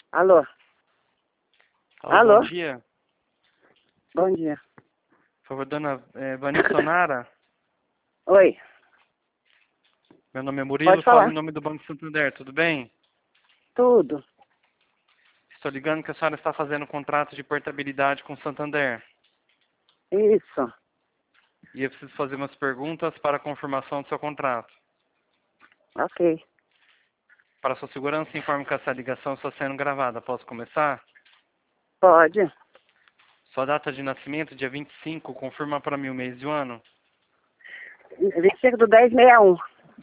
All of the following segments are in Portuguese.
Alô? Alô, Alô? bom dia. Bom dia. Por favor, dona Vanessa Nara. Oi, Meu nome é pode Murilo, falo em falar. nome do Banco Santander, tudo bem? Tudo. Estou ligando que a senhora está fazendo um contrato de portabilidade com o Santander. Isso. E eu preciso fazer umas perguntas para a confirmação do seu contrato. Ok. Para sua segurança, informe que essa ligação está sendo gravada. Posso começar? Pode. Sua data de nascimento, dia 25, confirma para mim o mês e o ano? 25 do 1061.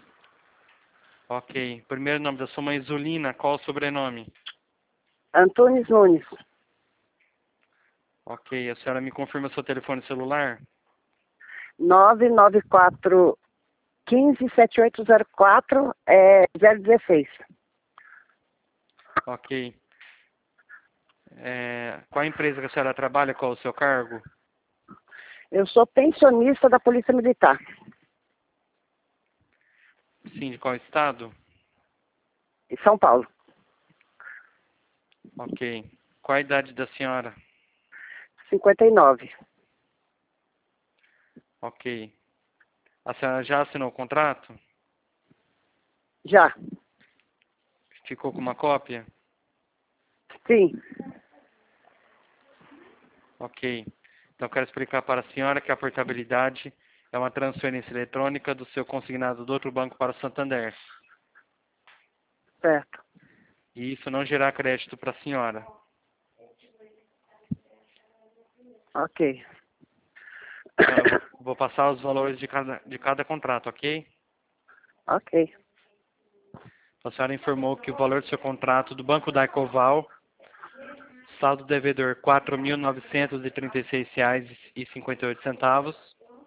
Ok. Primeiro nome da sua mãe, Zulina. Qual o sobrenome? Antunes Nunes. Ok. A senhora me confirma seu telefone celular? 994 157804 016. Ok. Qual a empresa que a senhora trabalha? Qual o seu cargo? Eu sou pensionista da Polícia Militar. Sim, de qual estado? Em São Paulo. Ok. Qual a idade da senhora? 59. Ok. A senhora já assinou o contrato? Já. Ficou com uma cópia? Sim. Ok. Então, quero explicar para a senhora que a portabilidade é uma transferência eletrônica do seu consignado do outro banco para o Santander. Certo. E isso não gerar crédito para a senhora. Ok. Então, eu vou passar os valores de cada contrato, ok? Ok. A senhora informou que o valor do seu contrato do Banco da Ecoval, saldo devedor R$ 4.936,58.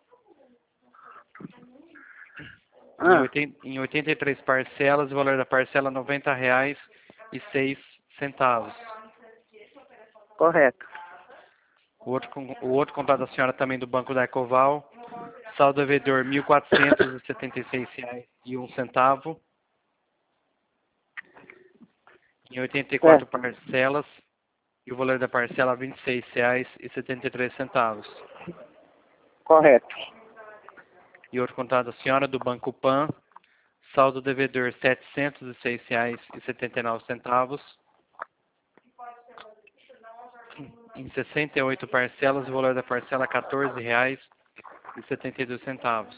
Ah, Em 83 parcelas, o valor da parcela R$ 90,06. correto. O outro contrato da senhora também do Banco da Ecoval, saldo devedor R$ 1.476,01. Em 84 Certo. parcelas, e o valor da parcela R$ 26,73. Correto. E outro contrato da senhora do Banco Pan, saldo devedor R$ 706,79. Em 68 parcelas, o valor da parcela R$ 14,72.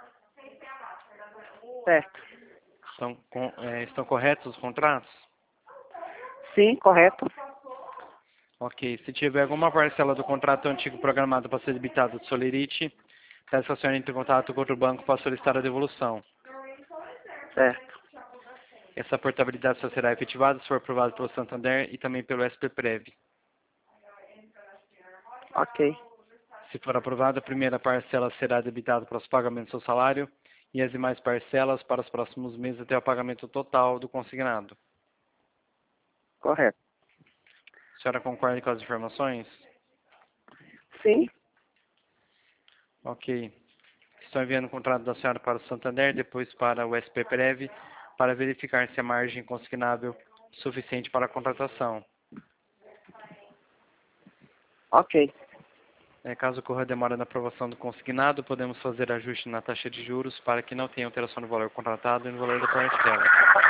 Certo. Estão corretos os contratos? Sim, correto. Ok. Se tiver alguma parcela do contrato antigo programado para ser debitado do Solerite, peço que a senhora entre em contato com outro banco para solicitar a devolução. Certo. Essa portabilidade só será efetivada se for aprovada pelo Santander e também pelo SPPrev. Ok. Se for aprovada, a primeira parcela será debitada para os pagamentos do seu salário e as demais parcelas para os próximos meses até o pagamento total do consignado. Correto. A senhora concorda com as informações? Sim. Ok. Estou enviando o contrato da senhora para o Santander, depois para o SPPrev, para verificar se a margem consignável é suficiente para a contratação. Ok. Caso ocorra demora na aprovação do consignado, podemos fazer ajuste na taxa de juros para que não tenha alteração no valor contratado e no valor da parcela.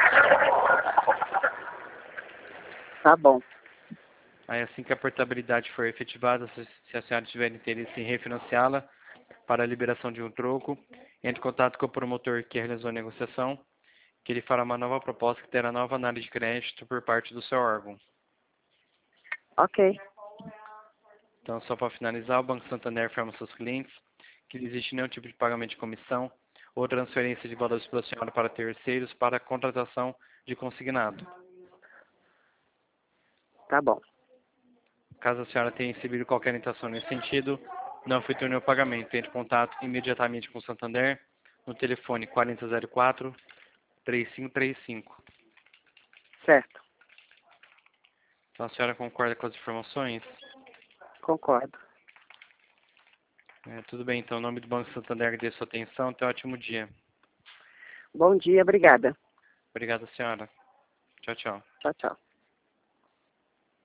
Tá bom. Aí, assim que a portabilidade for efetivada, se a senhora tiver interesse em refinanciá-la para a liberação de um troco, entre em contato com o promotor que realizou a negociação, que ele fará uma nova proposta que terá nova análise de crédito por parte do seu órgão. Ok. Então, só para finalizar, o Banco Santander informa aos seus clientes que não existe nenhum tipo de pagamento de comissão ou transferência de valores pela senhora para terceiros para a contratação de consignado. Tá bom. Caso a senhora tenha recebido qualquer orientação nesse sentido, não efetue nenhum pagamento. Entre em contato imediatamente com o Santander no telefone 4004-3535. Certo. Então, a senhora concorda com as informações? Concordo. Tudo bem, então, em nome do Banco Santander, agradeço a sua atenção. Tenha um ótimo dia. Bom dia, obrigada. Obrigado, senhora. Tchau, tchau. Tchau, tchau.